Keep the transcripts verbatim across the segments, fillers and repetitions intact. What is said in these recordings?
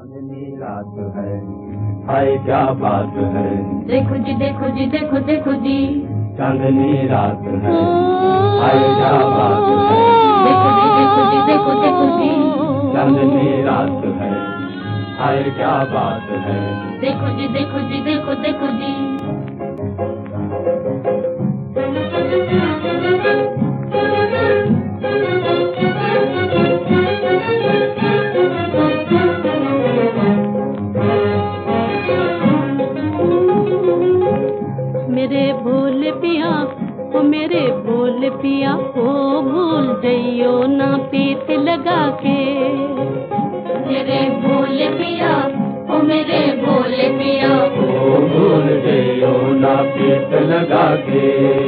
चांदनी रात है, हाय क्या बात है। देखो जी देखो जी देखो देखो जी, चांदनी रात है, हाय क्या बात है। देखो जी देखो जी देखो देखो जी, चांदनी रात है, हाय क्या बात है। देखो जी देखो जी देखो देखो जी। मेरे भोले पिया ओ मेरे भोले पिया ओ भूल जइयो ना पीत लगा के। मेरे भोले पिया ओ मेरे भोले पिया ओ भूल जइयो ना पीत लगा के।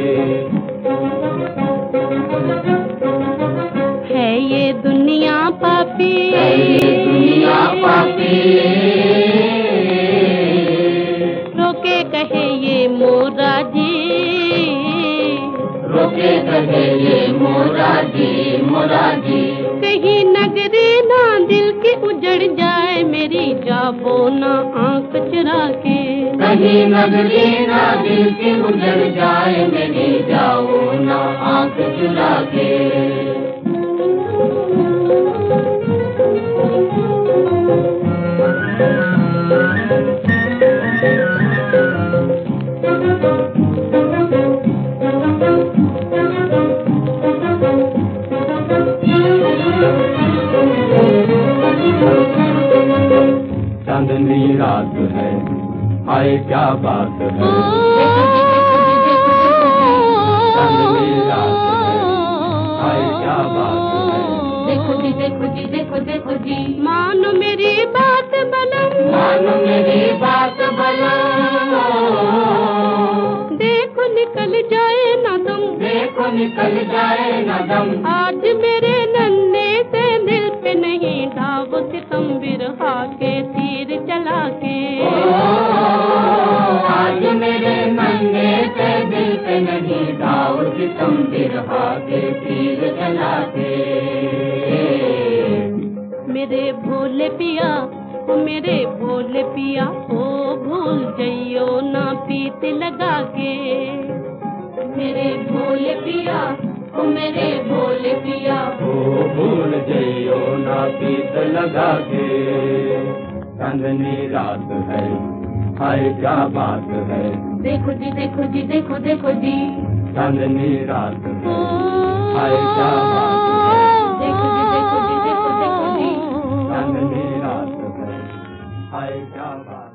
है ये दुनिया पापी, है ये दुनिया पापी, रोके कहे ये मोरा जी, रोके कहे ये मोरा जी मोरा जी। कहीं नगरी ना दिल की उजड़ जाए मेरी, जाबो ना आंख चुरा के। कहीं नगरी ना दिल की उजड़ जाए मेरी, जाओ ना आंख चुरा के। चांदनी रात है, हाय क्या बात है। चांदनी रात है, हाय क्या बात है। देखो जी देखो जी देखो देखो जी, मानो मेरी बात बलम, मानो मेरी बात बलम। देखो निकल जाए ना दम, देखो निकल जाए न दम। आज मेरे नन्हे से दिल पे नहीं ढाव सितम बिरहा के तीर चला के। आज मेरे नन्हे से दिल पे नहीं ढाव सितम बिरहा के तीर चला के। मेरे भोले पिया ओ मेरे भोले पिया ओ भूल जइयो ना पीत लगा के। मेरे भोले पिया ओ मेरे भोले पिया ओ भूल जइयो ना पीत लगा के। चांदनी रात है, हाय क्या बात है। देखो जी देखो जी देखो देखो जी, चांदनी रात है, ओ हाय क्या बात है। देखो जी देखो जी देखो देखो जी। चांदनी रात है, हाय क्या बात।